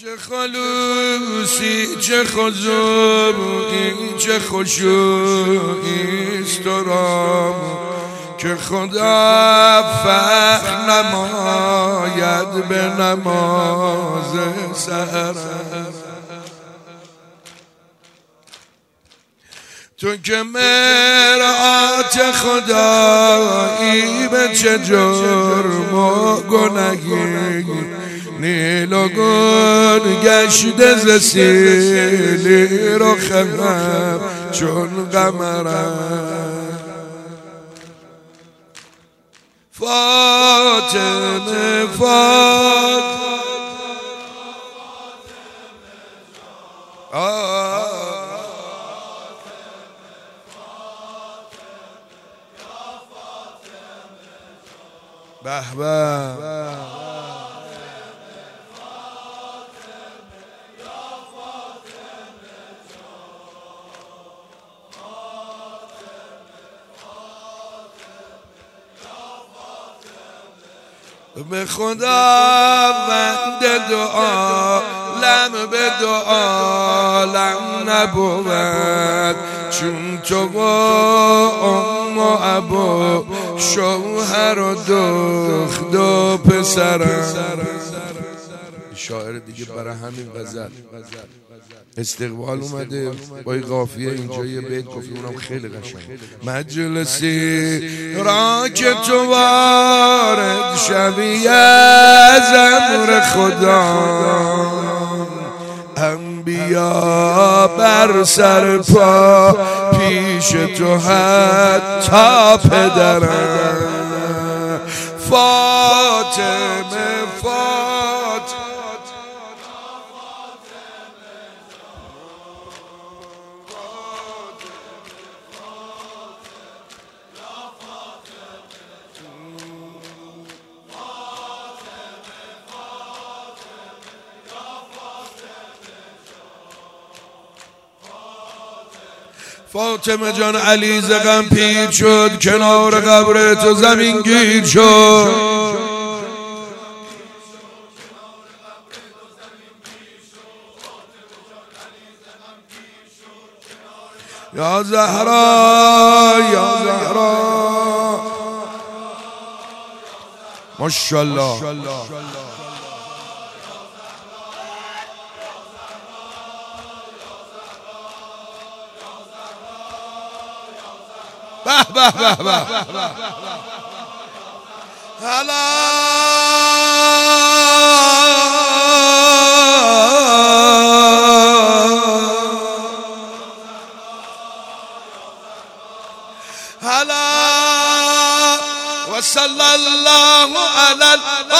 چه خلوصی چه خضوعی چه خشوعیست تو را که خدا فخر نماید به نماز سحر. تو که مرآت خدایی به چه جرم و گناهی نیل و گل گشته ز سیلی رخم چون قمرم. فاطمه فاطمه به به به خدا وند دعا لم به دعا لم نبود چون تو با ام و ابا شوهر و دختر و پسرم. شاعر دیگه برای همین غزل استقبال اومده با این قافیه اینجا یه بیت گفت اونم خیلی قشنگ. مجلسی را که تو وارد شوی از امر خدا انبیا بر سر پا پیش تو حتی پدرم. فاطمه فاطمه فاطمه جان علی ز غم پیر شد کنار قبر تو زمین گیر شد. یا زهرا یا زهرا ماشاءالله. به به به به هلا هلا و صلی الله علی